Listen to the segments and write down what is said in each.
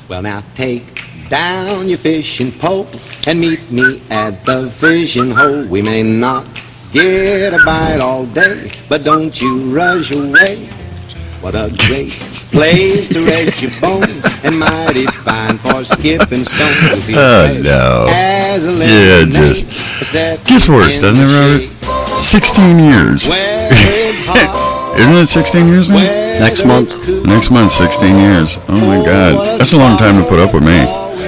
Well, now take down your fishing pole and meet me at the fishing hole. We may not get a bite all day, but don't you rush away. What a great place to rest your bones, and mighty fine for skipping stones. Oh, no. Yeah, just gets worse, doesn't it, Robert? 16 years. Isn't it 16 years now? Next month. Next month, 16 years. Oh, my God. That's a long time to put up with me.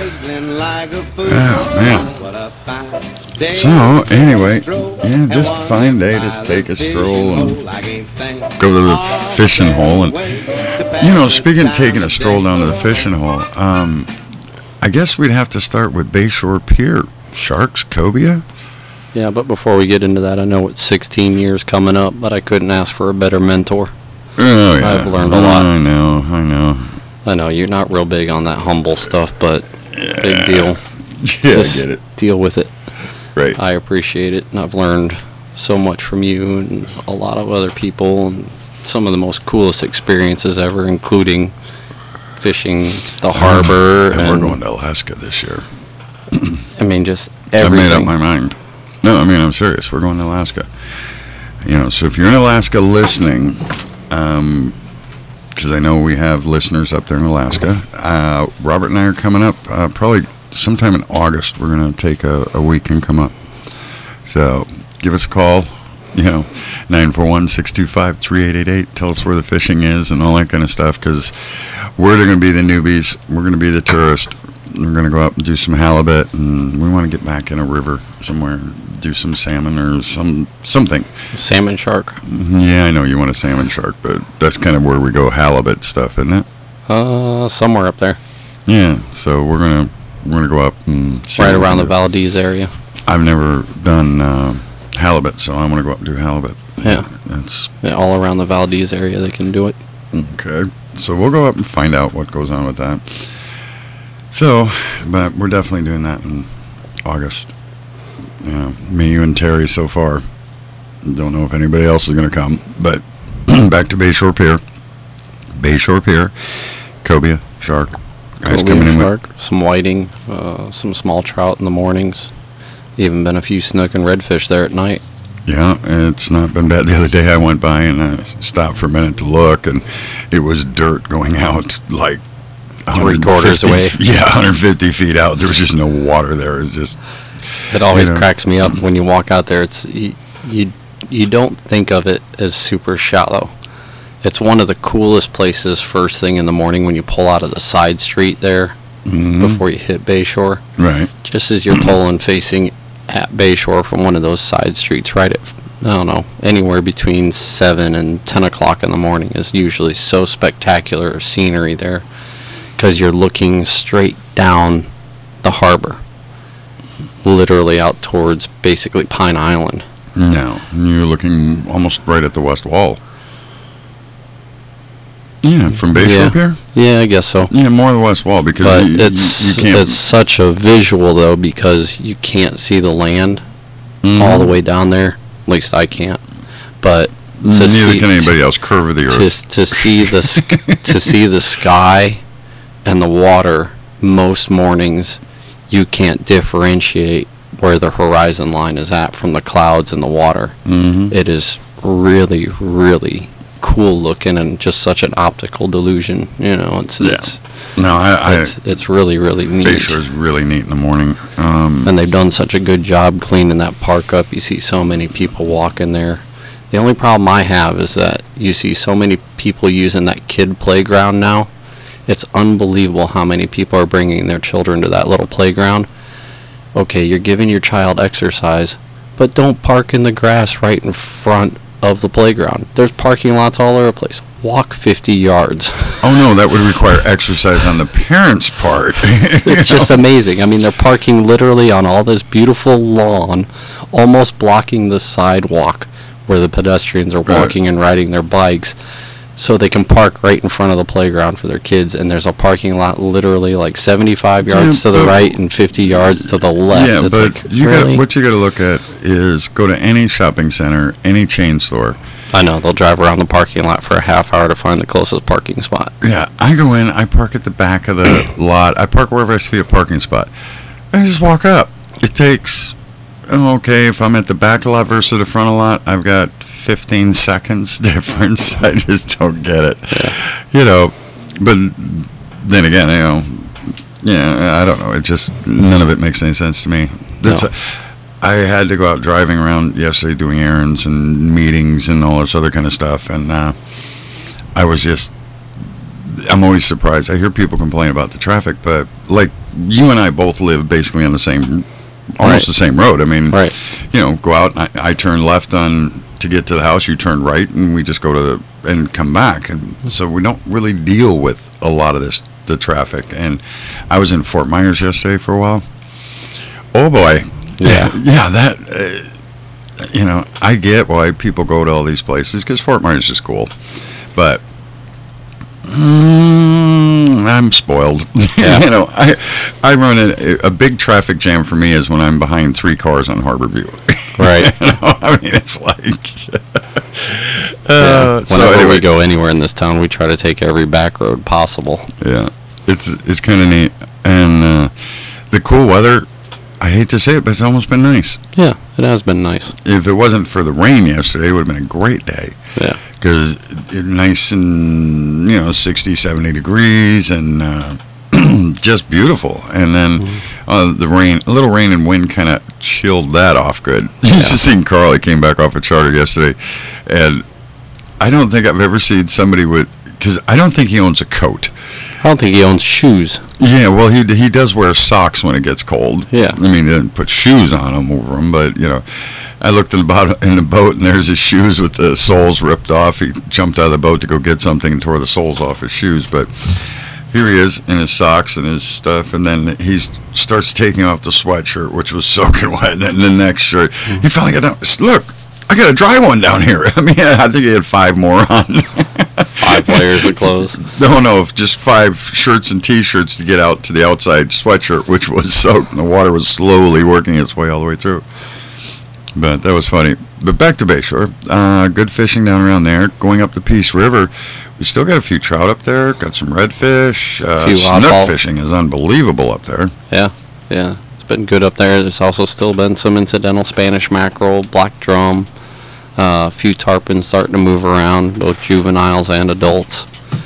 Oh, man. So, anyway, yeah, just a fine day to take a stroll and go to the fishing hole. And, you know, speaking of taking a stroll down to the fishing hole, I guess we'd have to start with Bayshore Pier. Sharks, cobia? Yeah, but before we get into that, I know it's 16 years coming up, but I couldn't ask for a better mentor. Oh, yeah. I've learned a lot. I know, you're not real big on that humble stuff, but yeah. Big deal. Yeah, Just I get it. deal with it. Right. I appreciate it, and I've learned so much from you and a lot of other people, and some of the most coolest experiences ever, including fishing the harbor. And we're going to Alaska this year. I mean, just everything. I made up my mind. No, I mean, I'm serious. We're going to Alaska. You know, so if you're in Alaska listening, because I know we have listeners up there in Alaska, Robert and I are coming up probably sometime in August. We're going to take a week and come up. So give us a call, 941-625-3888. Tell us where the fishing is and all that kind of stuff, because we're going to be the newbies. We're going to be the tourists. We're going to go out and do some halibut, and we want to get back in a river somewhere and do some salmon or something. Salmon shark. Yeah, I know you want a salmon shark, but that's kind of where we go halibut stuff, isn't it? Somewhere up there. Yeah, so we're gonna go up and see right around the Valdez area. I've never done halibut, so I'm gonna go up and do halibut. Yeah, all around the Valdez area they can do it. Okay, so we'll go up and find out what goes on with that. So, but we're definitely doing that in August. Me, you, and Terry so far. Don't know if anybody else is going to come, but back to Bayshore Pier. Bayshore Pier, cobia, shark. Guys coming in shark, some whiting, some small trout in the mornings. Even been a few snook and redfish there at night. Yeah, it's not been bad. The other day I went by and I stopped for a minute to look, and it was dirt going out like 3/4 away. Yeah, 150 feet out. There was just no water there. It's just. It always cracks me up when you walk out there. It's you don't think of it as super shallow. It's one of the coolest places first thing in the morning when you pull out of the side street there before you hit Bayshore. Right. Just as you're pulling facing at Bayshore from one of those side streets, right at, I don't know, anywhere between 7 and 10 o'clock in the morning is usually so spectacular scenery there, because you're looking straight down the harbor, literally out towards basically Pine Island. No, you're looking almost right at the west wall. Yeah, from Bayshore Pier? Yeah, I guess so. Yeah, more the west wall, because you can't. It's such a visual, though, because you can't see the land all the way down there. At least I can't. But neither can anybody else. Curve of the earth. To see the to see the sky and the water most mornings, you can't differentiate where the horizon line is at from the clouds and the water. It is really, really cool looking, and just such an optical delusion. It's really, really neat. Bayshore's really neat in the morning. And they've done such a good job cleaning that park up. You see so many people walking there. The only problem I have is that you see so many people using that kid playground now. It's unbelievable how many people are bringing their children to that little playground. Okay, you're giving your child exercise, but don't park in the grass right in front of the playground. There's parking lots all over the place. Walk 50 yards. Oh no, that would require exercise on the parents' part. It's just amazing. I mean, they're parking literally on all this beautiful lawn, almost blocking the sidewalk where the pedestrians are walking and riding their bikes. so they can park right in front of the playground for their kids, and there's a parking lot literally like 75 yards to the right and 50 yards to the left. Yeah, It's but like, you really? what you got to look at is go to any shopping center, any chain store. I know, they'll drive around the parking lot for a half hour to find the closest parking spot. Yeah, I go in, I park at the back of the lot. I park wherever I see a parking spot. I just walk up. It takes, okay, if I'm at the back of the lot versus the front of the lot, I've got 15 seconds difference. I just don't get it. Yeah. But then again, I don't know. It just, none of it makes any sense to me. I had to go out driving around yesterday doing errands and meetings and all this other kind of stuff, and I'm always surprised. I hear people complain about the traffic, but like you and I both live basically on almost the same road. I mean, Right. Go out, and I turn left to get to the house, you turn right, and we just go and come back, and so we don't really deal with a lot of the traffic. And I was in Fort Myers yesterday for a while. Oh boy. Yeah. Yeah, that, I get why people go to all these places, because Fort Myers is cool. But I'm spoiled. Yeah. I run a big traffic jam for me is when I'm behind 3 cars on Harborview. Right. I mean, it's like... Yeah. so Whenever anyway, we go anywhere in this town, we try to take every back road possible. yeah, it's kind of neat. And the cool weather, I hate to say it, but it's almost been nice. Yeah, it has been nice. If it wasn't for the rain yesterday, it would have been a great day. Yeah. Because it's nice and, 60, 70 degrees and just beautiful. And then a little rain and wind kind of chilled that off good. You just seen Carl, he came back off a charter yesterday. And I don't think I've ever seen somebody because I don't think he owns a coat. I don't think he owns shoes. Yeah, well, he does wear socks when it gets cold. Yeah. I mean, he doesn't put shoes on him over them, but, I looked in the boat, and there's his shoes with the soles ripped off. He jumped out of the boat to go get something and tore the soles off his shoes, but here he is in his socks and his stuff, and then he starts taking off the sweatshirt, which was soaking wet, and then the next shirt. He finally got down. Look, I got a dry one down here. I mean, I think he had 5 more on. 5 layers of clothes. No, just 5 shirts and T-shirts to get out to the outside sweatshirt, which was soaked, and the water was slowly working its way all the way through. But that was funny. But back to Bayshore. Good fishing down around there. Going up the Peace River, we still got a few trout up there. Got some redfish. Snook oddball. fishing is unbelievable up there. Yeah. It's been good up there. There's also still been some incidental Spanish mackerel, black drum, a few tarpons starting to move around, both juveniles and adults.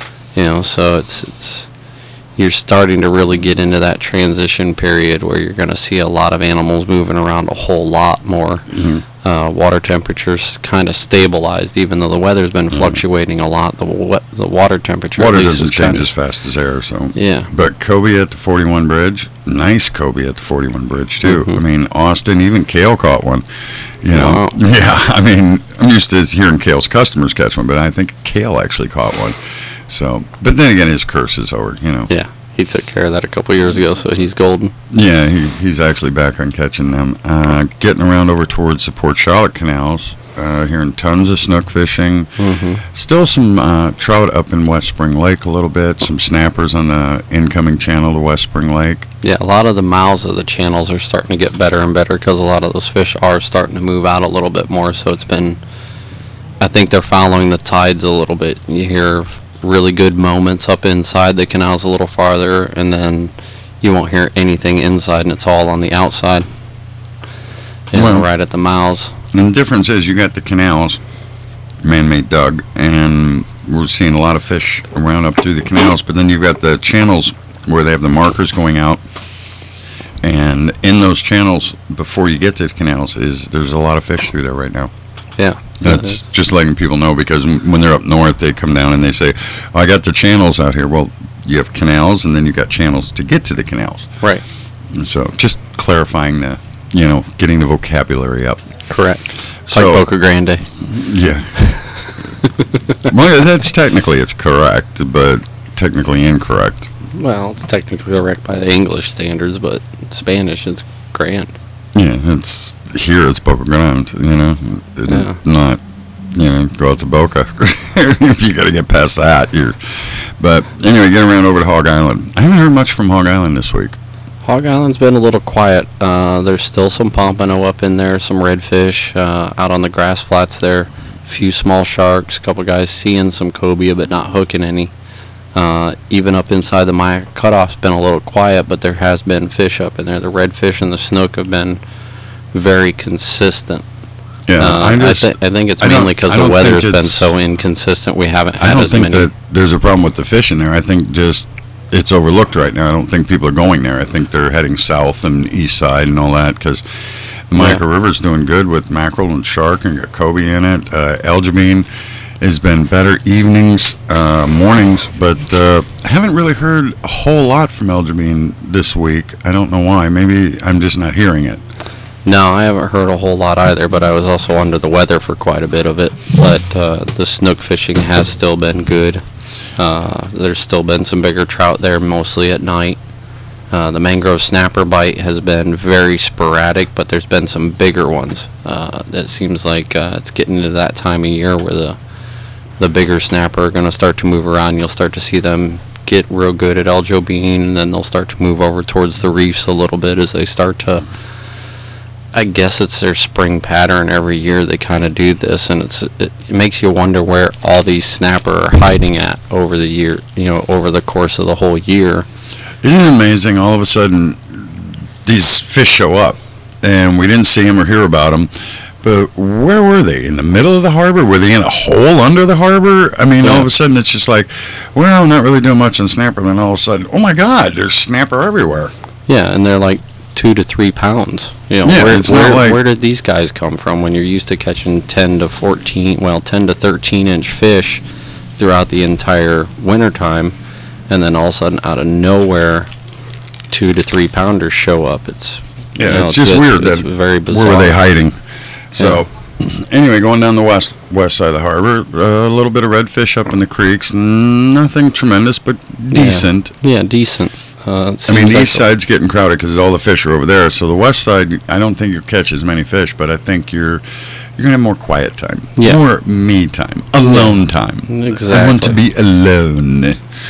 So it's you're starting to really get into that transition period where you're going to see a lot of animals moving around a whole lot more. Mm-hmm. Water temperatures kind of stabilized, even though the weather's been fluctuating a lot. The water temperature at Water least doesn't is change kind as fast as air, so. Yeah. But Kobe at the 41 Bridge, nice Kobe at the 41 Bridge, too. Mhm. I mean, Austin, even Kale caught one. Wow. Yeah, I mean, I'm used to hearing Kale's customers catch one, but I think Kale actually caught one. So, but then again, his curse is over, Yeah. He took care of that a couple years ago, so he's golden. Yeah, he's actually back on catching them. Getting around over towards the Port Charlotte canals, hearing tons of snook fishing. Mm-hmm. Still some trout up in West Spring Lake a little bit. Some snappers on the incoming channel to West Spring Lake. Yeah, a lot of the mouths of the channels are starting to get better and better because a lot of those fish are starting to move out a little bit more. So I think they're following the tides a little bit. You hear really good moments up inside the canals a little farther, and then you won't hear anything inside, and it's all on the outside. Right at the mouths. And the difference is you got the canals, man-made dug, and we're seeing a lot of fish around up through the canals, but then you've got the channels where they have the markers going out, and in those channels, before you get to the canals, there's a lot of fish through there right now. Yeah. That's just letting people know, because when they're up north, they come down and they say, oh, I got the channels out here. Well, you have canals, and then you got channels to get to the canals. Right. And so just clarifying getting the vocabulary up. Correct. So, like Boca Grande. Yeah. Well, it's correct, but technically incorrect. Well, it's technically correct by the English standards, but Spanish, it's grand. Yeah, it's Boca Grande, Yeah. not go out to Boca. You got to get past that. But anyway, get around over to Hog Island. I haven't heard much from Hog Island this week. Hog Island's been a little quiet. There's still some pompano up in there, some redfish out on the grass flats there. A few small sharks, a couple guys seeing some cobia but not hooking any. Even up inside the Maya cutoff's been a little quiet, but there has been fish up in there. The redfish and the snook have been very consistent. Yeah, I think it's mainly because the weather's been so inconsistent. We haven't had as many. I don't think that there's a problem with the fish in there. I think just it's overlooked right now. I don't think people are going there. I think they're heading south and east side and all that because the Micah River's doing good with mackerel and shark and got cobia in it. Algebine has been better evenings, mornings, but I haven't really heard a whole lot from Algebine this week. I don't know why. Maybe I'm just not hearing it. No, I haven't heard a whole lot either, but I was also under the weather for quite a bit of it. But the snook fishing has still been good. There's still been some bigger trout there, mostly at night. The mangrove snapper bite has been very sporadic, but there's been some bigger ones. It seems like it's getting into that time of year where the bigger snapper are going to start to move around. You'll start to see them get real good at Algebine, and then they'll start to move over towards the reefs a little bit as they start to... I guess it's their spring pattern every year. They kind of do this, and it makes you wonder where all these snapper are hiding at over the year, over the course of the whole year. Isn't it amazing? All of a sudden, these fish show up, and we didn't see them or hear about them. But where were they? In the middle of the harbor? Were they in a hole under the harbor? I mean, all of a sudden, it's just like, well, not really doing much on snapper. And then all of a sudden, oh my God, there's snapper everywhere. Yeah, and they're like 2 to 3 pounds. Where did these guys come from when you're used to catching 10 to 13 inch fish throughout the entire wintertime, and then all of a sudden out of nowhere 2 to 3 pounders show up. It's just weird. It's very bizarre. Where were they hiding? So anyway, going down the west side of the harbor, a little bit of redfish up in the creeks, nothing tremendous, but decent. Yeah, decent. The east side's getting crowded because all the fish are over there. So the west side, I don't think you'll catch as many fish, but I think you're going to have more quiet time. Yeah. More me time. Alone time. Exactly. I want to be alone.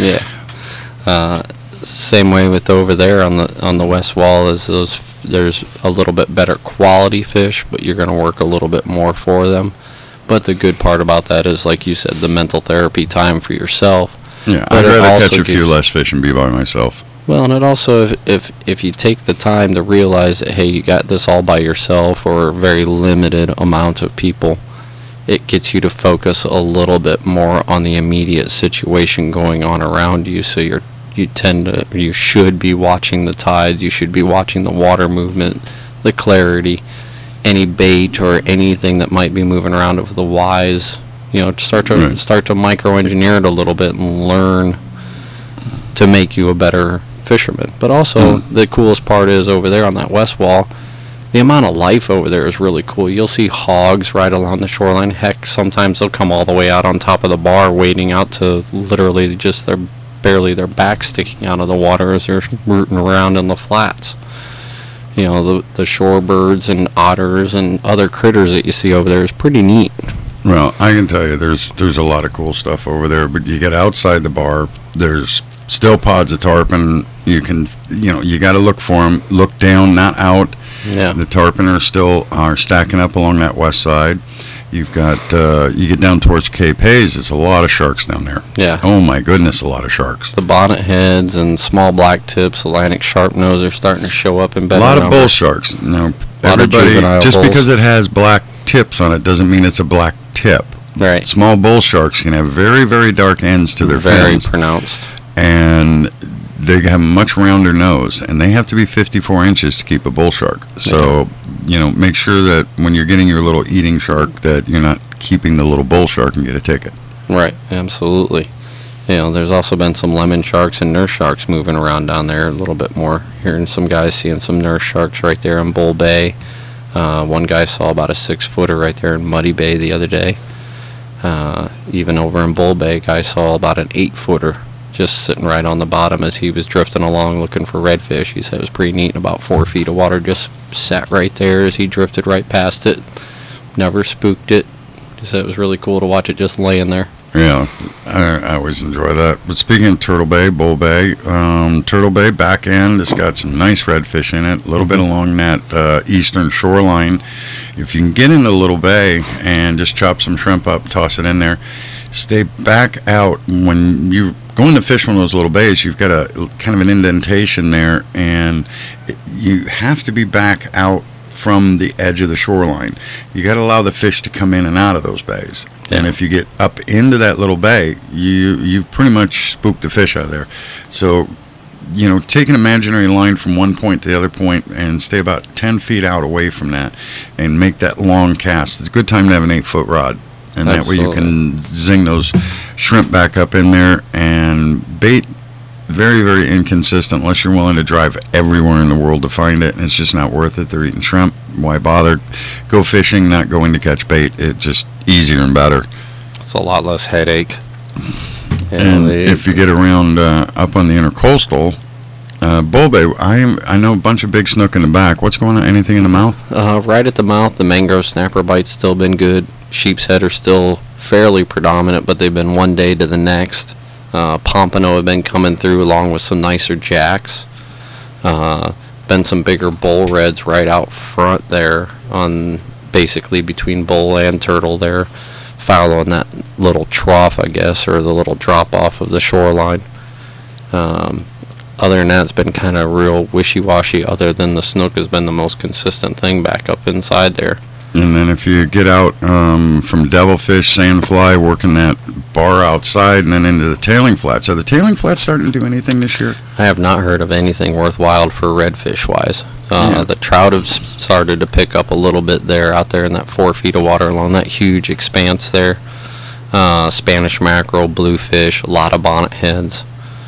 Yeah. Same way with over there on the west wall is there's a little bit better quality fish, but you're going to work a little bit more for them. But the good part about that is, like you said, the mental therapy time for yourself. Yeah, I'd rather catch a few less fish and be by myself. Well, and it also, if you take the time to realize that, hey, you got this all by yourself or a very limited amount of people, it gets you to focus a little bit more on the immediate situation going on around you. So you should be watching the tides, you should be watching the water movement, the clarity, any bait or anything that might be moving around over the Y's. Start to micro-engineer it a little bit and learn to make you a better fisherman. But also, the coolest part is over there on that west wall, the amount of life over there is really cool. You'll see hogs right along the shoreline. Heck, sometimes they'll come all the way out on top of the bar, wading out to literally just their back sticking out of the water as they're rooting around in the flats. The shorebirds and otters and other critters that you see over there is pretty neat. Well, I can tell you, there's a lot of cool stuff over there. But you get outside the bar, there's still pods of tarpon. You can, you got to look for them. Look down, not out. Yeah. The tarpon are stacking up along that west side. You've got, you get down towards Cape Hayes, there's a lot of sharks down there. Yeah. Oh my goodness, a lot of sharks. The bonnet heads and small black tips, Atlantic sharpnose are starting to show up in better numbers. A lot of bull numbers. sharks. Now, everybody, just because it has black tips on it doesn't mean it's a black tip. Right. Small bull sharks can have very, very dark ends to their fins. Very pronounced. And they have a much rounder nose, and they have to be 54 inches to keep a bull shark. So, make sure that when you're getting your little eating shark that you're not keeping the little bull shark and get a ticket. Right, absolutely. There's also been some lemon sharks and nurse sharks moving around down there a little bit more. Hearing some guys seeing some nurse sharks right there in Bull Bay. One guy saw about a 6-footer right there in Muddy Bay the other day. Even over in Bull Bay, a guy saw about an 8-footer just sitting right on the bottom as he was drifting along looking for redfish. He said it was pretty neat. About 4 feet of water just sat right there as he drifted right past it. Never spooked it. So it was really cool to watch it just laying there. Yeah, I always enjoy that. But speaking of Turtle Bay, Bull Bay, Turtle Bay back end has got some nice redfish in it, a little bit along that eastern shoreline. If you can get into Little Bay and just chop some shrimp up, toss it in there, stay back out. When you're going to fish one of those little bays, you've got a kind of an indentation there, and you have to be back out from the edge of the shoreline. You got to allow the fish to come in and out of those bays. And if you get up into that little bay, you've pretty much spooked the fish out of there. So, take an imaginary line from one point to the other point and stay about 10 feet out away from that and make that long cast. It's a good time to have an 8-foot rod. And that way you can zing those shrimp back up in there. And bait, very, very inconsistent unless you're willing to drive everywhere in the world to find it. And it's just not worth it. They're eating shrimp. Why bother? Go fishing, not going to catch bait. It's just easier and better. It's a lot less headache. And if you get around up on the intercoastal, Bull Bay, I know a bunch of big snook in the back. What's going on? Anything in the mouth? Right at the mouth, the mangrove snapper bite's still been good. Sheep's head are still fairly predominant, but they've been one day to the next. Pompano have been coming through along with some nicer jacks. Been some bigger bull reds right out front there on basically between bull and turtle there, following that little trough, I guess, or the little drop off of the shoreline. Other than that, it's been kind of real wishy-washy, other than the snook has been the most consistent thing back up inside there. And then if you get out from devilfish, sandfly, working that bar outside, and then into the tailing flats. Are the tailing flats starting to do anything this year? I have not heard of anything worthwhile for redfish-wise. The trout have started to pick up a little bit there, out there in that 4 feet of water along that huge expanse there. Spanish mackerel, bluefish, a lot of bonnet heads.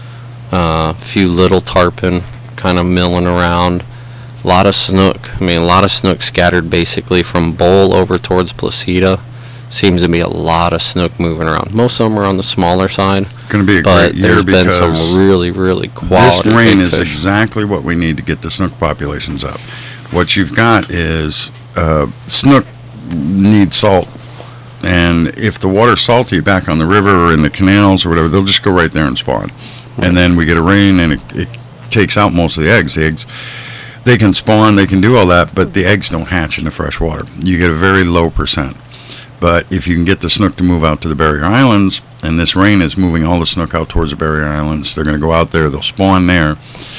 A few little tarpon kind of milling around. A lot of snook. A lot of snook scattered basically from Bull over towards Placida. Seems to be a lot of snook moving around. Most of them are on the smaller side. Going to be a great year because there's been some really, really quality this rain big is fish. Exactly what we need to get the snook populations up. What you've got is snook need salt. And if the water's salty back on the river or in the canals or whatever, they'll just go right there and spawn. Right. And then we get a rain and it takes out most of the eggs. The eggs, they can spawn, they can do all that, but the eggs don't hatch in the fresh water. You get a very low percent. But if you can get the snook to move out to the barrier islands, and this rain is moving all the snook out towards the barrier islands, they're going to go out there, they'll spawn there,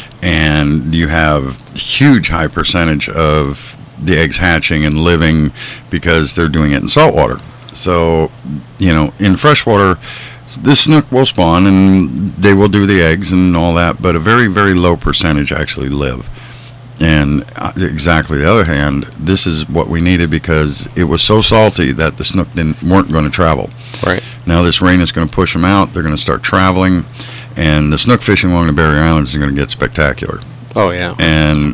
and you have huge high percentage of the eggs hatching and living because they're doing it in salt water. So, in freshwater, this snook will spawn and they will do the eggs and all that, but a very, very low percentage actually live. And exactly the other hand, this is what we needed because it was so salty that the snook weren't going to travel. Right. Now this rain is going to push them out. They're going to start traveling, and the snook fishing along the barrier islands is going to get spectacular. Oh, yeah. And,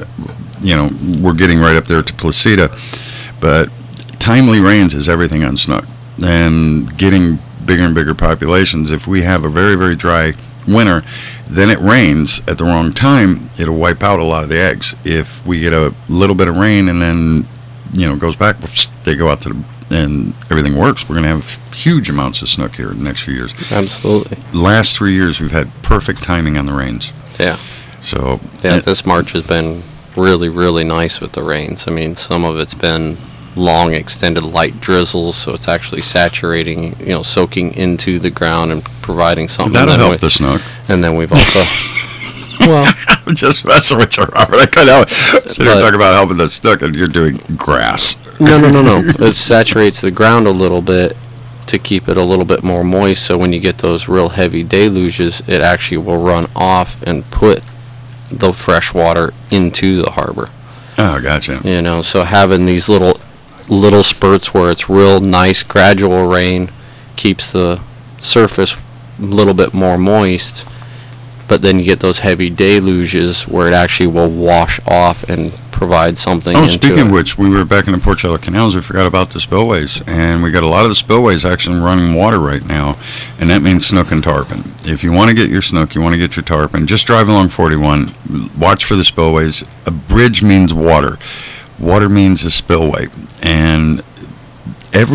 we're getting right up there to Placida, but timely rains is everything on snook. And getting bigger and bigger populations, if we have a very, very dry winter, then it rains at the wrong time, it'll wipe out a lot of the eggs. If we get a little bit of rain and then, it goes back, they go out to and everything works, we're going to have huge amounts of snook here in the next few years. Absolutely. Last 3 years, we've had perfect timing on the rains. Yeah. So. Yeah, this March has been really, really nice with the rains. Some of it's been long, extended light drizzles, so it's actually saturating, soaking into the ground and providing something. That'll help the snook. And then we've also... well, I'm just messing with you, Robert. I couldn't help it. So you're talking about helping the snook, and you're doing grass. No. It saturates the ground a little bit to keep it a little bit more moist, so when you get those real heavy deluges, it actually will run off and put the fresh water into the harbor. Oh, gotcha. So having these little spurts where it's real nice gradual rain keeps the surface a little bit more moist, but then you get those heavy deluges where it actually will wash off and provide something into speaking of which, we were back in the Porcello Canals, we forgot about the spillways, and we got a lot of the spillways actually running water right now, and that means snook and tarpon. If you want to get your snook, you want to get your tarpon, just drive along 41, watch for the spillways. A bridge means water. Water means a spillway, and every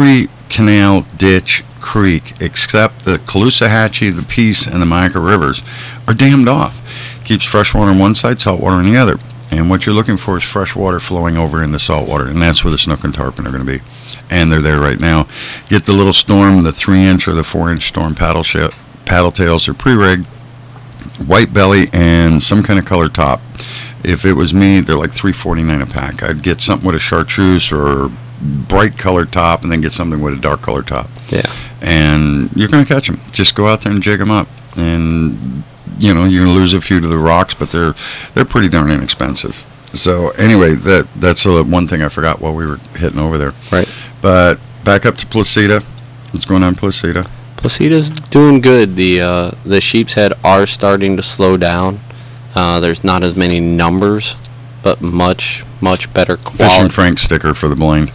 canal, ditch, creek, except the Caloosahatchee, the Peace, and the Myakka rivers, are dammed off. Keeps fresh water on one side, salt water on the other. And what you're looking for is fresh water flowing over into salt water, and that's where the snook and tarpon are going to be. And they're there right now. Get the little storm, the 3-inch or the 4-inch storm paddle tails are pre-rigged, white belly, and some kind of color top. If it was me, they're like $3.49 a pack. I'd get something with a chartreuse or bright colored top, and then get something with a dark colored top. Yeah. And you're going to catch them. Just go out there and jig them up. And, you know, you're going to lose a few to the rocks, but they're pretty darn inexpensive. So, anyway, that's one thing I forgot while we were hitting over there. Right. But back up to Placida. What's going on in Placida? Placida's doing good. The sheep's head are starting to slow down. There's not as many numbers, but much better Fishing quality. Frank sticker for the blind.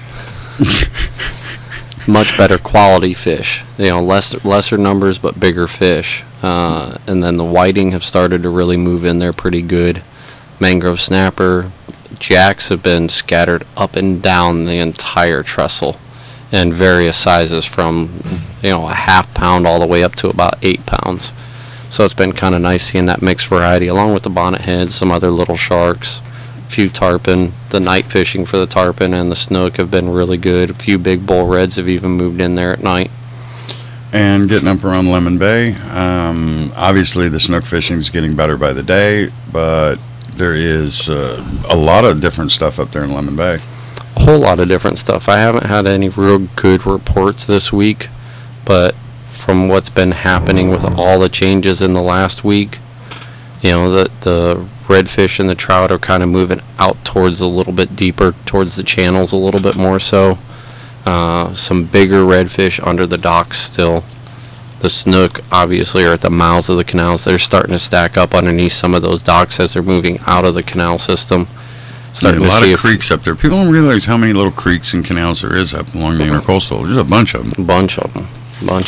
Much better quality fish. You know, lesser numbers but bigger fish. And then the whiting have started to really move in there pretty good. Mangrove snapper, jacks have been scattered up and down the entire trestle, in various sizes from, you know, a half pound all the way up to about 8 pounds. So it's been kind of nice seeing that mixed variety, along with the bonnet heads, some other little sharks, a few tarpon. The night fishing for the tarpon and the snook have been really good. A few big bull reds have even moved in there at night. And getting up around Lemon Bay, obviously the snook fishing is getting better by the day, but there is a lot of different stuff up there in Lemon Bay. A whole lot of different stuff. I haven't had any real good reports this week, but from what's been happening with all the changes in the last week, you know, the redfish and the trout are kind of moving out towards a little bit deeper, towards the channels a little bit more so. Some bigger redfish under the docks still. The snook obviously are at the mouths of the canals. They're starting to stack up underneath some of those docks as they're moving out of the canal system. There's a lot of creeks up there. People don't realize how many little creeks and canals there is up along the intercoastal. There's a bunch of them. Bunch of them.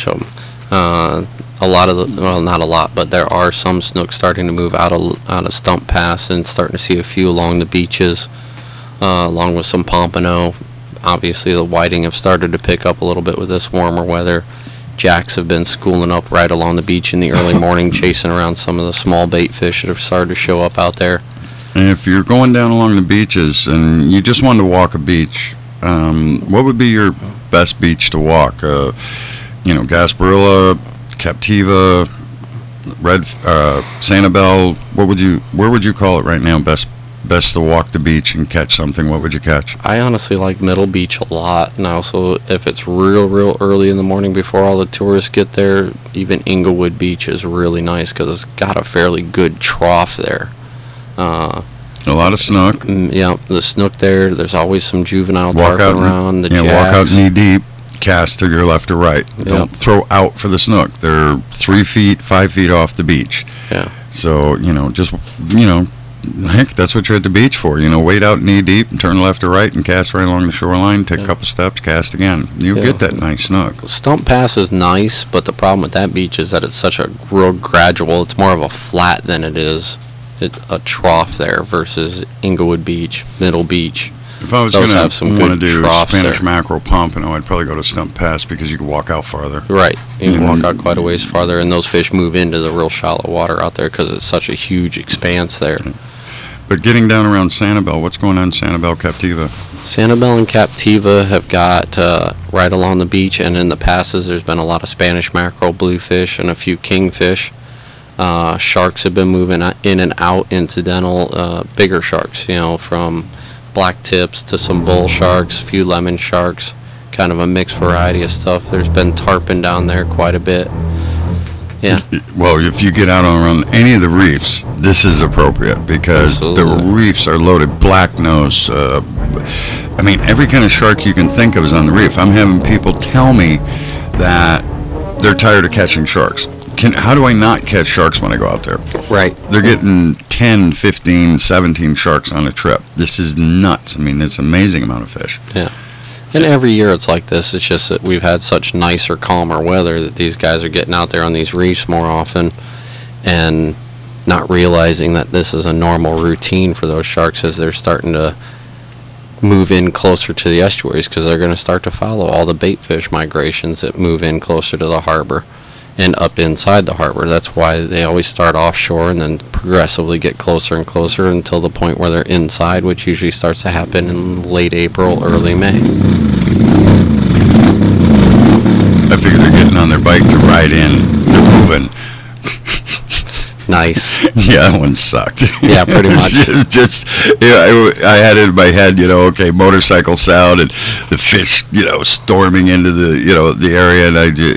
A lot of the, well, not a lot, but there are some snooks starting to move out of Stump Pass, and starting to see a few along the beaches, along with some pompano. Obviously, the whiting have started to pick up a little bit with this warmer weather. Jacks have been schooling up right along the beach in the early morning, chasing around some of the small bait fish that have started to show up out there. And if you're going down along the beaches and you just wanted to walk a beach, what would be your best beach to walk? Gasparilla, Captiva, Sanibel. Where would you call it right now? Best to walk the beach and catch something. What would you catch? I honestly like Middle Beach a lot, and also if it's real early in the morning before all the tourists get there, even Inglewood Beach is really nice because it's got a fairly good trough there. A lot of snook. Yeah, the snook there. There's always some juvenile tarpon around. The jacks. Walk out knee deep. Cast to your left or right. Don't throw out for the snook. They're 3 feet, 5 feet off the beach. Yeah. So heck, that's what you're at the beach for. Wade out knee deep and turn left or right and cast right along the shoreline. Take a couple steps, cast again. You'll get that nice snook. Stump Pass is nice, but the problem with that beach is that it's such a real gradual. It's more of a flat than it is a trough there versus Inglewood Beach, Middle Beach. If I was going to want to do Spanish there. Mackerel Pompano, I'd probably go to Stump Pass because you can walk out farther. Right. You can walk out quite a ways farther, and those fish move into the real shallow water out there because it's such a huge expanse there. But getting down around Sanibel, what's going on in Sanibel, Captiva? Sanibel and Captiva have got right along the beach, and in the passes there's been a lot of Spanish mackerel, bluefish, and a few kingfish. Sharks have been moving in and out, incidental, bigger sharks, from black tips to some bull sharks, a few lemon sharks, kind of a mixed variety of stuff. There's been tarpon down there quite a bit. Yeah. Well, if you get out around any of the reefs, this is appropriate because the reefs are loaded. Black nose. Every kind of shark you can think of is on the reef. I'm having people tell me that they're tired of catching sharks. How do I not catch sharks when I go out there? Right. They're getting 10, 15, 17 sharks on a trip. This is nuts. It's an amazing amount of fish. Yeah. And every year it's like this. It's just that we've had such nicer, calmer weather that these guys are getting out there on these reefs more often and not realizing that this is a normal routine for those sharks as they're starting to move in closer to the estuaries because they're going to start to follow all the bait fish migrations that move in closer to the harbor and up inside the harbor. That's why they always start offshore and then progressively get closer and closer until the point where they're inside, which usually starts to happen in late April, early May. I figure they're getting on their bike to ride in. They're moving. Nice. Yeah, that one sucked. Yeah, pretty much. just I had it in my head, okay, motorcycle sound and the fish, storming into the area, and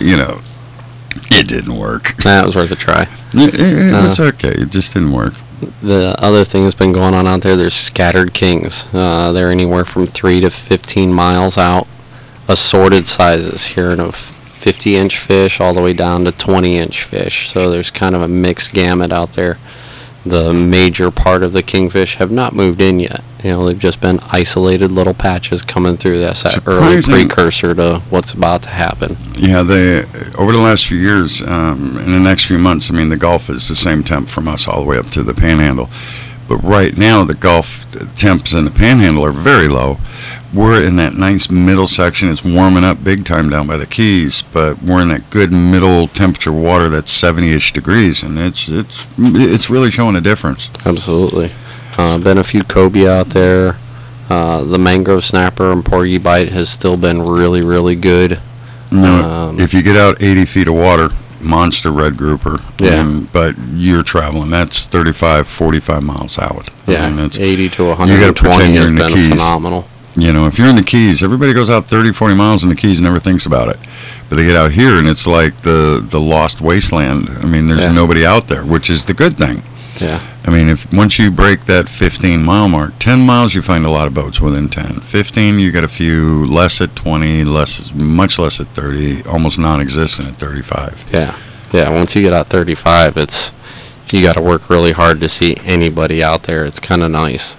it didn't work. That was worth a try. It was okay. It just didn't work. The other thing that's been going on out there's scattered kings. They're anywhere from 3 to 15 miles out, assorted sizes, hearing of 50-inch fish all the way down to 20-inch fish. So there's kind of a mixed gamut out there. The major part of the kingfish have not moved in yet. They've just been isolated little patches coming through. That's that early precursor to what's about to happen. Yeah, over the last few years, in the next few months, the Gulf is the same temp from us all the way up to the Panhandle. But right now, the Gulf temps in the Panhandle are very low. We're in that nice middle section. It's warming up big time down by the Keys, but we're in that good middle temperature water that's 70-ish degrees, and it's really showing a difference. Absolutely. Been a few cobia out there. The mangrove snapper and porgy bite has still been really, really good. No, if you get out 80 feet of water, monster red grouper. Yeah. But you're traveling. That's 35, 45 miles out. Yeah, 80 to 120 you got to pretend you're has in the been Keys. phenomenal. If you're in the Keys, everybody goes out 30, 40 miles in the Keys and never thinks about it. But they get out here, and it's like the lost wasteland. There's nobody out there, which is the good thing. Yeah. If once you break that 15-mile mark, 10 miles, you find a lot of boats within 10. 15, you got a few, less at 20, much less at 30, almost non-existent at 35. Yeah. Yeah, once you get out 35, you got to work really hard to see anybody out there. It's kind of nice.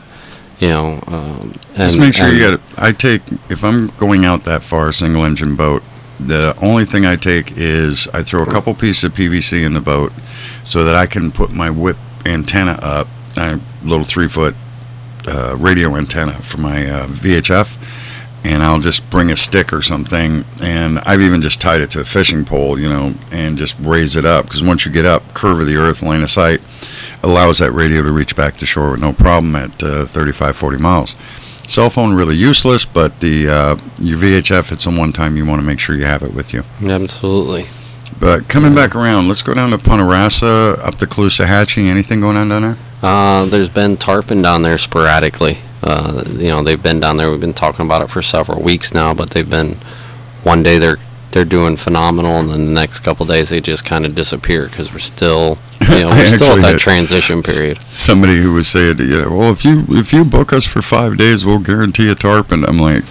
Just make sure if I'm going out that far, single engine boat, the only thing I take is I throw a couple pieces of PVC in the boat so that I can put my whip antenna up, a little 3-foot radio antenna for my VHF, and I'll just bring a stick or something, and I've even just tied it to a fishing pole, and just raise it up, because once you get up, curve of the earth, line of sight, allows that radio to reach back to shore with no problem at 35, 40 miles. Cell phone really useless, but your VHF, it's on one time, you want to make sure you have it with you. Absolutely. But coming back around, let's go down to Punta Rassa, up to Caloosahatchee. Anything going on down there? There's been tarpon down there sporadically. They've been down there. We've been talking about it for several weeks now, but they've been, one day they're doing phenomenal, and then the next couple of days they just kind of disappear because we're still at that transition period. Somebody who was saying, well, if you book us for 5 days, we'll guarantee a tarpon. I'm like,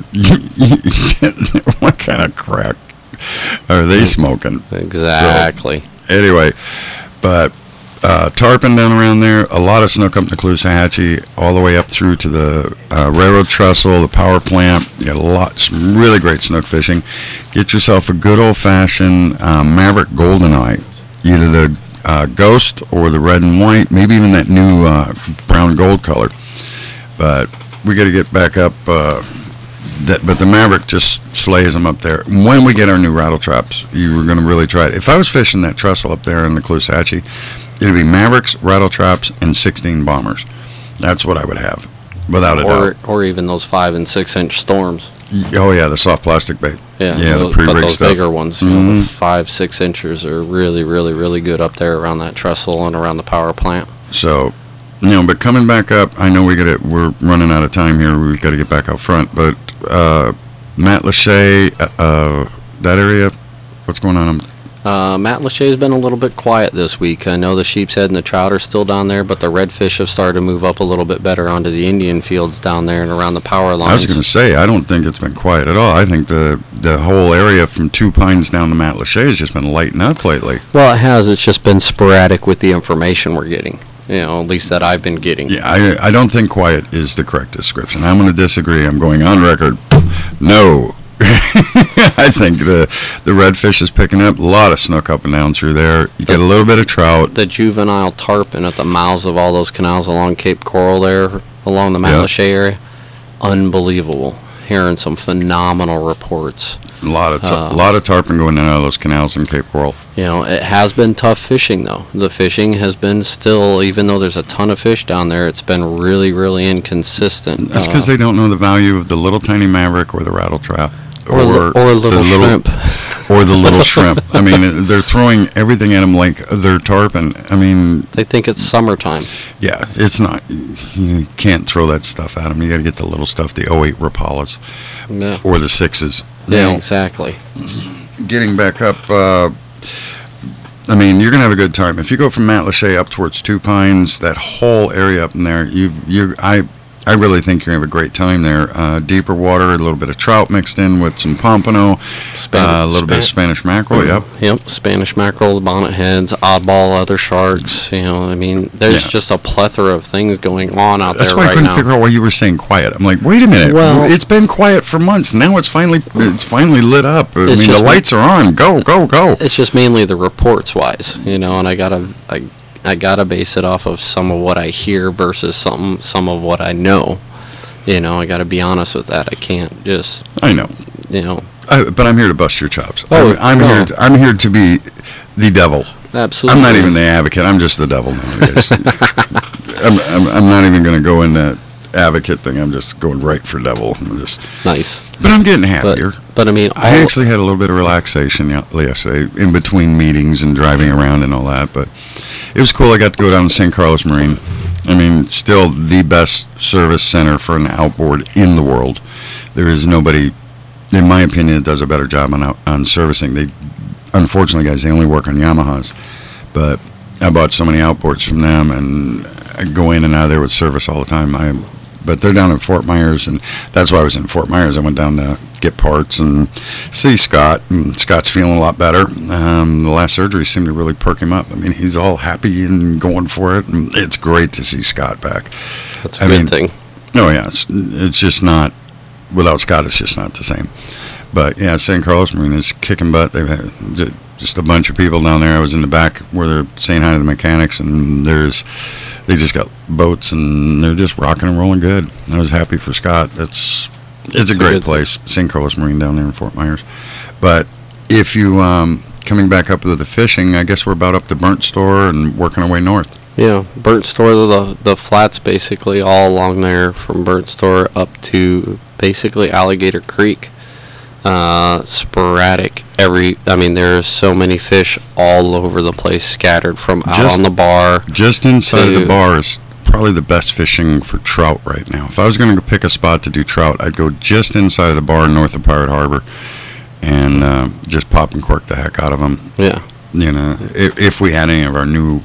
what kind of crack are they smoking? Exactly. So, anyway, but tarpon down around there, a lot of snook up to Caloosahatchee, all the way up through to the railroad trestle, the power plant. You got some really great snook fishing. Get yourself a good old-fashioned Maverick Goldeneye, either the Ghost or the red and white, maybe even that new brown gold color. But we got to get back up. But the Maverick just slays them up there. When we get our new rattle traps, you were going to really try it. If I was fishing that trestle up there in the Caloosahatchee, it'd be Mavericks, rattle traps, and 16 bombers. That's what I would have, without a doubt. Or even those 5 and 6 inch storms. Oh yeah, the soft plastic bait. Yeah, the pre-rig those stuff. bigger ones, the 5, 6 inchers are really, really, really good up there around that trestle and around the power plant. So, but coming back up, I know we're running out of time here. We've got to get back out front. But Matt Lachey, that area, what's going on? Matt Lachey's been a little bit quiet this week. I know the sheep's head and the trout are still down there, but the redfish have started to move up a little bit better onto the Indian fields down there and around the power lines. I was going to say, I don't think it's been quiet at all. I think the whole area from Two Pines down to Matt Lachey has just been lighting up lately. Well, it has. It's just been sporadic with the information we're getting. At least that I've been getting. Yeah, I don't think quiet is the correct description. I'm going to disagree. I'm going on record. No. I think the redfish is picking up. A lot of snook up and down through there. You get a little bit of trout. The juvenile tarpon at the mouths of all those canals along Cape Coral there, along the Matt Lachey area, unbelievable. Hearing some phenomenal reports. A lot of tarpon going in and out of those canals in Cape Coral. You know, it has been tough fishing, though. The fishing has been still, even though there's a ton of fish down there, it's been really, really inconsistent. That's because they don't know the value of the little tiny maverick or the rattle trap. Or little shrimp. Or the little shrimp. I mean, they're throwing everything at them like they're tarpon. I mean... They think it's summertime. Yeah, it's not. You can't throw that stuff at them. You got to get the little stuff, the 08 Rapalas. Yeah. Or the 6s. Yeah, exactly. Getting back up... I mean, you're gonna have a good time if you go from Matlacha up towards Two Pines. That whole area up in there, I really think you're gonna have a great time there. Deeper water, a little bit of trout mixed in with some pompano, a little bit of Spanish mackerel. Yep, Spanish mackerel, bonnet heads, oddball, other sharks. You know, I mean, there's just a plethora of things going on out That's there why right I couldn't now. figure out why you were saying quiet. I'm like, wait a minute. Well, it's been quiet for months. Now it's finally lit up. I mean, the just- lights are on. Go. It's just mainly the reports wise, you know, and I gotta base it off of some of what I hear versus some of what I know. You know, I gotta be honest with that. I can't just, I know. you know, But I'm here to bust your chops. Oh, I'm no. here. I'm here to be the devil. absolutely. I'm not even the advocate. I'm just the devil nowadays. I'm not even going to go in that advocate thing. I'm just going right for devil. Nice. But I'm getting happier. But I mean, I actually had a little bit of relaxation yesterday in between meetings and driving around and all that. But it was cool. I got to go down to St. Carlos Marine. I mean, still the best service center for an outboard in the world. There is nobody, in my opinion, that does a better job on servicing. Unfortunately, guys, they only work on Yamahas. But I bought so many outboards from them, and I go in and out of there with service all the time. But they're down in Fort Myers, and that's why I was in Fort Myers. I went down to get parts and see Scott, and Scott's feeling a lot better. The last surgery seemed to really perk him up. I mean, he's all happy and going for it, and it's great to see Scott back. that's a good thing. Oh, yeah, it's just not, without Scott, it's just not the same. But, yeah, St. Carlos Marine is kicking butt. They've had just a bunch of people down there. I was in the back where they're saying hi to the mechanics, and they just got boats, and they're just rocking and rolling good. I was happy for Scott. It's a great place, St. Carlos Marine down there in Fort Myers. But if you, coming back up to the fishing, I guess we're about up to Burnt Store and working our way north. Yeah, Burnt Store, the flats basically all along there from Burnt Store up to basically Alligator Creek. Sporadic. There's so many fish all over the place, scattered from out on the bar. Just inside of the bar is probably the best fishing for trout right now. If I was going to pick a spot to do trout, I'd go just inside of the bar north of Pirate Harbor and just pop and cork the heck out of them. Yeah. You know, if we had any of our new,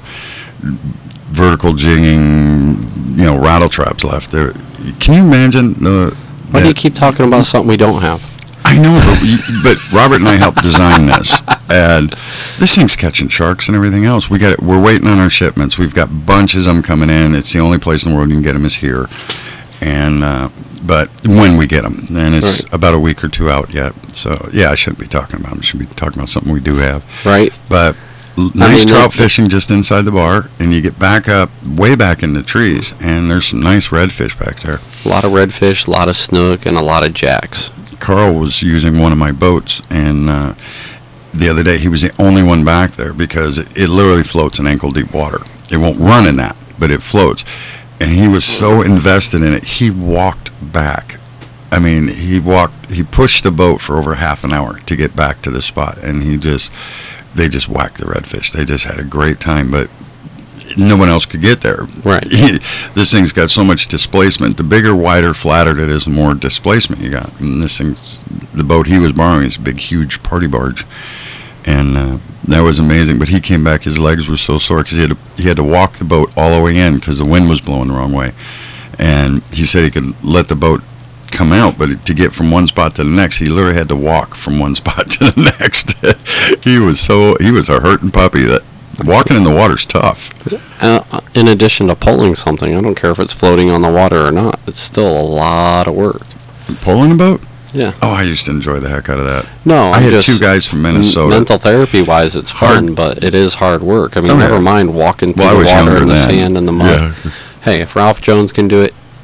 vertical jigging, rattle traps left there. Can you imagine Why do you keep talking about something we don't have? I know, but Robert and I helped design this, and this thing's catching sharks and everything else. We're waiting on our shipments. We've got bunches of them coming in. It's the only place in the world you can get them is here, and but when we get them, and it's about a week or two out yet. So yeah, I shouldn't be talking about them. I should be talking about something we do have. Right. But nice trout fishing just inside the bar, and you get back up, way back in the trees, and there's some nice redfish back there. A lot of redfish, a lot of snook, and a lot of jacks. Carl was using one of my boats, and the other day he was the only one back there because it literally floats in ankle deep water. It won't run in that, but it floats. And he was so invested in it, he walked back. I mean, he pushed the boat for over half an hour to get back to the spot, and they just whacked the redfish. They just had a great time, but no one else could get there. Right. This thing's got so much displacement. The bigger, wider, flatter it is, the more displacement you got. And the boat he was borrowing is a big, huge party barge. And that was amazing. But he came back, his legs were so sore because he had to walk the boat all the way in because the wind was blowing the wrong way. And he said he could let the boat come out, but to get from one spot to the next, he literally had to walk from one spot to the next. He was a hurting puppy. That walking in the water's tough. In addition to pulling something, I don't care if it's floating on the water or not. It's still a lot of work. Pulling a boat? Yeah. Oh, I used to enjoy the heck out of that. No, I had just two guys from Minnesota. Mental therapy wise, it's fun, Hard. but it is hard work. I mean, Oh, never yeah. mind walking through Well, I the was water younger and the then. sand and the mud. Yeah. Hey, if Ralph Jones can do it,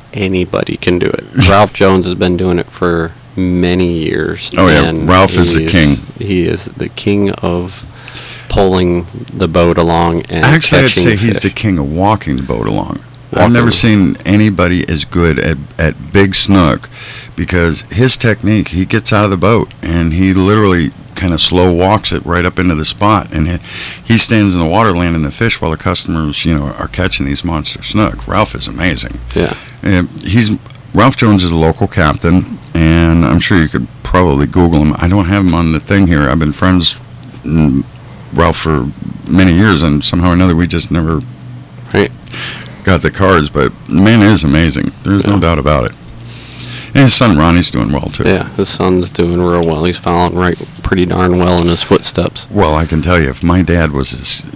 anybody can do it. Ralph Jones has been doing it for many years. Oh, yeah. and Ralph is the king. He is the king of pulling the boat along and Actually, I'd catching say he's the fish. king of walking the boat along. I've Walking. never seen anybody as good at big snook, because his technique, he gets out of the boat and he literally kind of slow walks it right up into the spot, and he stands in the water landing the fish while the customers, are catching these monster snook. Ralph is amazing. Yeah. Ralph Jones is a local captain, and I'm sure you could probably Google him. I don't have him on the thing here. I've been friends with Ralph for many years, and somehow or another we just never Right. got the cards. But the man is amazing. There's no Yeah. doubt about it. And his son Ronnie's doing well too. Yeah, his son's doing real well. He's following right pretty darn well in his footsteps. Well, I can tell you, if my dad was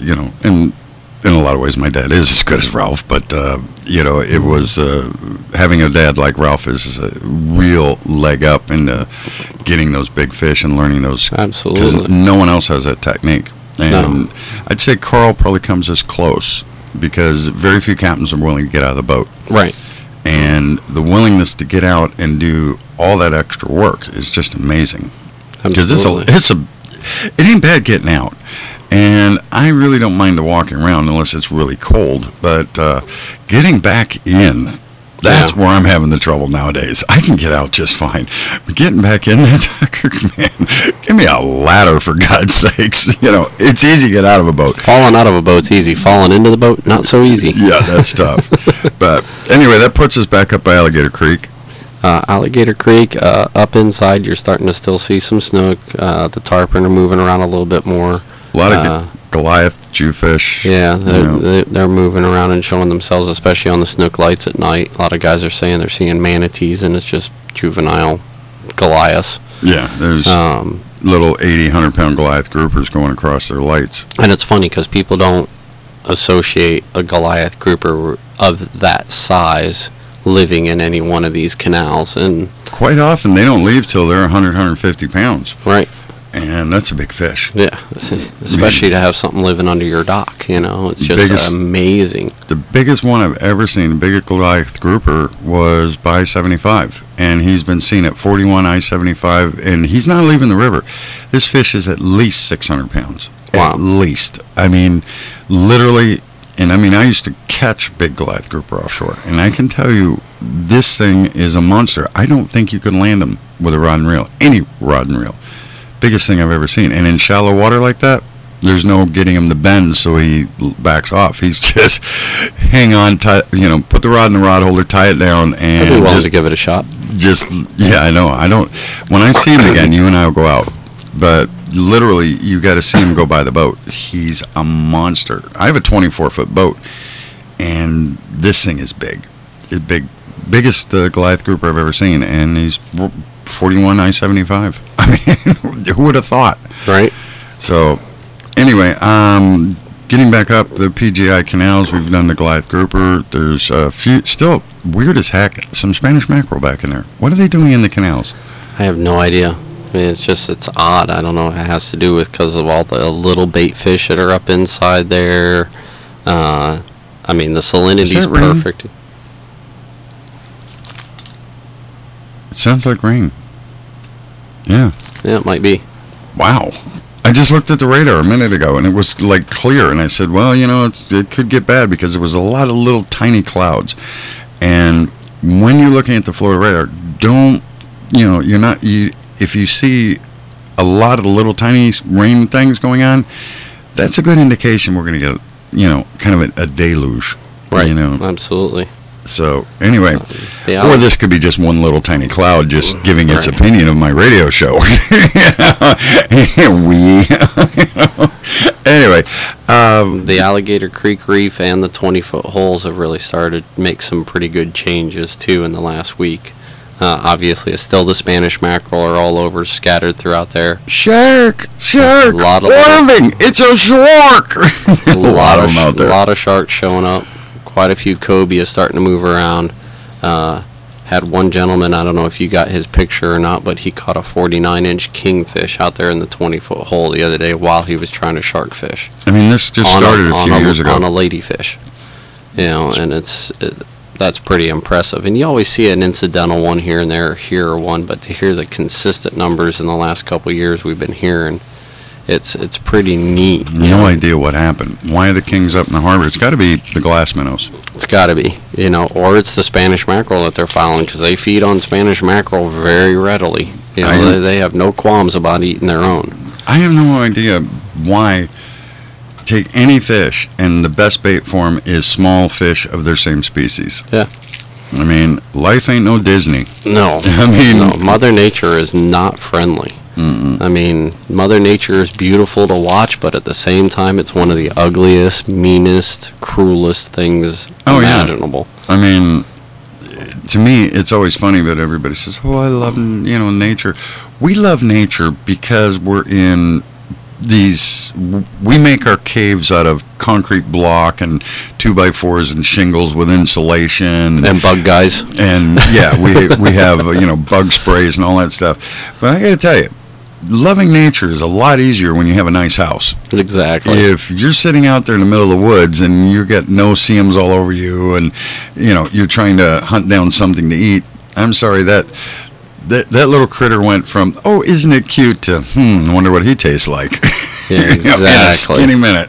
and in a lot of ways my dad is as good as Ralph, but it was having a dad like Ralph is a real leg up into getting those big fish and learning those. Absolutely. Because no one else has that technique. And No. I'd say Carl probably comes as close, because very few captains are willing to get out of the boat. Right. And the willingness to get out and do all that extra work is just amazing. Because Absolutely. it ain't bad getting out. And I really don't mind the walking around unless it's really cold. But getting back in, that's Yeah. where I'm having the trouble nowadays. I can get out just fine. But getting back in, man, give me a ladder for God's sakes. It's easy to get out of a boat. Falling out of a boat's easy. Falling into the boat, not so easy. Yeah, that's tough. But anyway, that puts us back up by Alligator Creek. Alligator Creek, up inside, you're starting to still see some snook. The tarpon are moving around a little bit more. A lot of Uh, Goliath, Jewfish. Yeah, you know. they're moving around and showing themselves, especially on the snook lights at night. A lot of guys are saying they're seeing manatees, and it's just juvenile Goliaths. Yeah, there's little 80, 100-pound Goliath groupers going across their lights. And it's funny because people don't associate a Goliath grouper of that size living in any one of these canals. And Quite often, they don't leave till they're 100, 150 pounds. right, And that's a big fish. yeah, especially to have something living under your dock. It's just Biggest- amazing. The biggest one I've ever seen, the biggest Goliath grouper, was by 75. And he's been seen at 41 I-75, and he's not leaving the river. This fish is at least 600 pounds. Wow. At least. I mean, literally, I used to catch big Goliath grouper offshore, and I can tell you, this thing is a monster. I don't think you can land him with a rod and reel, any rod and reel. Biggest thing I've ever seen. And in shallow water like that, there's no getting him to bend so he backs off. He's just hang on, put the rod in the rod holder, tie it down, I'd and be willing just to give it a shot. I know. I don't. When I see him again, you and I will go out. But literally, you got to see him go by the boat. He's a monster. I have a 24-foot boat, and this thing is big. It's big, biggest Goliath grouper I've ever seen, and he's 41 I-75. I mean, who would have thought? Right? So, anyway, getting back up the PGI canals, we've done the Goliath grouper. There's a few, still weird as heck, some Spanish mackerel back in there. What are they doing in the canals? I have no idea. I mean, it's odd. I don't know if it has to do with because of all the little bait fish that are up inside there. The salinity's Is that rain? perfect. It sounds like rain. Yeah. Yeah, it might be. Wow. I just looked at the radar a minute ago, and it was like clear, and I said, well, it could get bad because there was a lot of little tiny clouds. And when you're looking at the Florida radar, if you see a lot of little tiny rain things going on, that's a good indication we're going to get, kind of a deluge. Right. Absolutely. So, anyway, Yeah. or this could be just one little tiny cloud just giving its Right. opinion of my radio show. Anyway, The Alligator Creek Reef and the 20-foot holes have really started to make some pretty good changes, too, in the last week. Obviously, it's still the Spanish mackerel are all over, scattered throughout there. shark, A lot of Irving, it's a shark. A lot of them out there. A lot of sharks showing up. Quite a few cobia starting to move around. Had one gentleman, I don't know if you got his picture or not, but he caught a 49-inch kingfish out there in the 20-foot hole the other day while he was trying to shark fish. I mean, this just started a few years ago. On a ladyfish. And that's pretty impressive. And you always see an incidental one here and there, here or one, but to hear the consistent numbers in the last couple of years we've been hearing, it's pretty neat. No idea what happened. Why are the kings up in the harbor? It's got to be the glass minnows. It's got to be, or it's the Spanish mackerel that they're following, because they feed on Spanish mackerel very readily. They have no qualms about eating their own. I have no idea why. Take any fish, and the best bait for them is small fish of their same species. Yeah. I mean, life ain't no Disney. No. I mean, no, Mother Nature is not friendly. I mean, Mother Nature is beautiful to watch, but at the same time, it's one of the ugliest, meanest, cruelest things imaginable. Yeah. I mean, to me, it's always funny that everybody says, "Oh, I love nature." We love nature because we're in these. We make our caves out of concrete block and 2x4s and shingles with insulation and bug guys. And yeah, we have bug sprays and all that stuff. But I got to tell you, loving nature is a lot easier when you have a nice house. Exactly. If you're sitting out there in the middle of the woods and you get no-see-ums all over you, and you're trying to hunt down something to eat, I'm sorry that little critter went from, "Oh, isn't it cute," to I wonder what he tastes like. Yeah, exactly. In a skinny minute.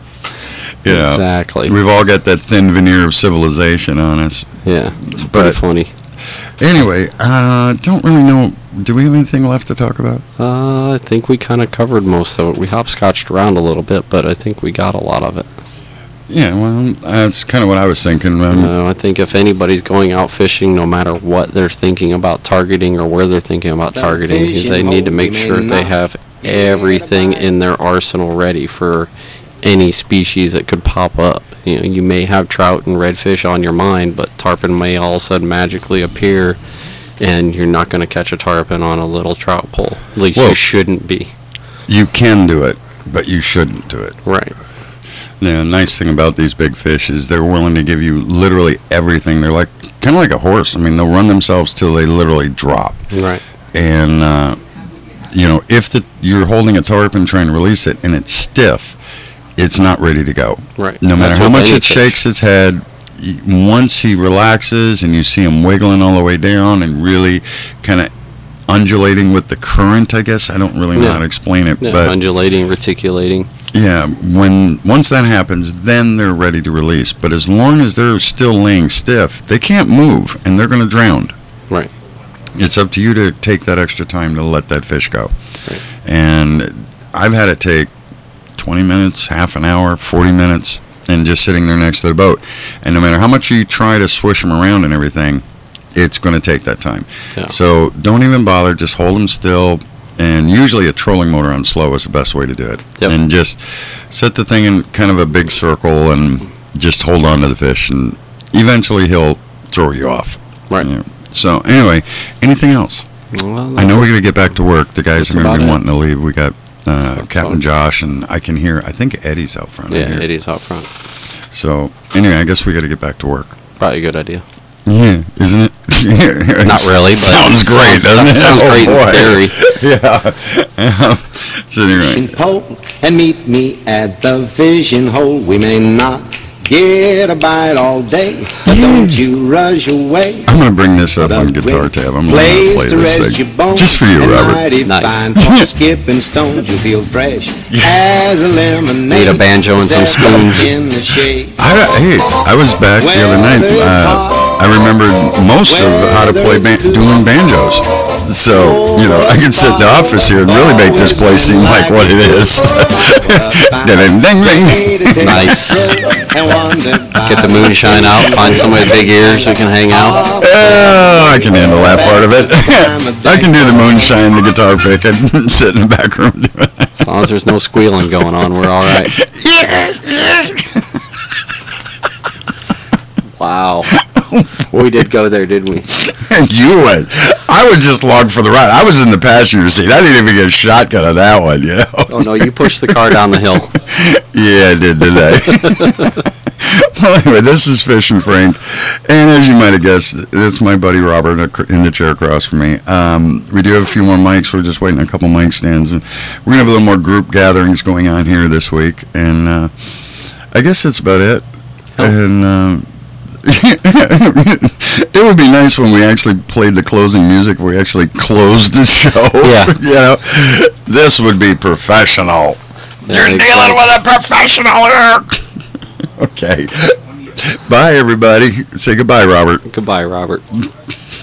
Exactly. We've all got that thin veneer of civilization on us. Yeah, it's pretty funny. Anyway, don't really know. Do we have anything left to talk about? I think we kind of covered most of it. We hopscotched around a little bit, but I think we got a lot of it. Yeah, well, that's kind of what I was thinking. I think if anybody's going out fishing, no matter what they're thinking about targeting or where they're thinking about targeting, they need to make sure they have everything in their arsenal ready for any species that could pop up. You may have trout and redfish on your mind, but tarpon may all of a sudden magically appear, and you're not going to catch a tarpon on a little trout pole. At least you shouldn't be. You can do it, but you shouldn't do it. Right. The nice thing about these big fish is they're willing to give you literally everything. They're kind of like a horse. I mean, they'll run themselves till they literally drop. Right. And if you're holding a tarpon trying to release it and it's stiff, it's not ready to go. Right. No matter how much it shakes its head, once he relaxes and you see him wiggling all the way down and really kind of undulating with the current, I guess. I don't really know how to explain it. Yeah, but undulating, reticulating. Yeah, once that happens, then they're ready to release. But as long as they're still laying stiff, they can't move, and they're going to drown. Right. It's up to you to take that extra time to let that fish go. Right. And I've had it take 20 minutes, half an hour, 40 minutes, and just sitting there next to the boat. And no matter how much you try to swish them around and everything, it's going to take that time. Yeah. So don't even bother. Just hold them still. And usually a trolling motor on slow is the best way to do it. Yep. And just set the thing in kind of a big circle and just hold on to the fish. And eventually he'll throw you off. Right. Yeah. So anyway, anything else? Well, I know we're going to get back to work. The guys are going to be about it. wanting to leave. We got Captain Josh, and I think Eddie's out front. Yeah, Eddie's out front. So anyway, I guess we got to get back to work. Probably a good idea. Yeah, isn't it? Not really, but sounds great, doesn't it? Sounds great in theory. Yeah. So anyway, Pole and meet me at the fishing hole. We may not get a bite all day, but don't you rush away. I'm gonna bring this up on Guitar Tab. I'm gonna play Place to this rest thing your bones, just for you, and Robert. mighty Nice. fine for skipping stones. You feel fresh as a lemonade. Need a banjo and some Set spoons. in the shade. I was back the other night. I remembered most of how to play dueling banjos. So, I could sit in the office here and really make this place seem like what it is. Ding, ding, ding. Nice. Get the moonshine out. Find somebody with big ears who can hang out. I can handle that part of it. I can do the moonshine, the guitar pick, and sit in the back room doing it. As long as there's no squealing going on, we're all right. Wow. We did go there, didn't we? You would. I was just along for the ride. I was in the passenger seat. I didn't even get a shotgun on that one, Oh, no, you pushed the car down the hill. Yeah, I did, didn't I? Well, anyway, this is Fishing Frank, and as you might have guessed, it's my buddy Robert in the chair across from me. We do have a few more mics. We're just waiting on a couple mic stands, and we're going to have a little more group gatherings going on here this week, and I guess that's about it. And It would be nice when we actually played the closing music. We actually closed the show. Yeah. You know, this would be professional. Yeah, You're exactly. dealing with a professional here. Okay. Bye, everybody. Say goodbye, Robert. Goodbye, Robert.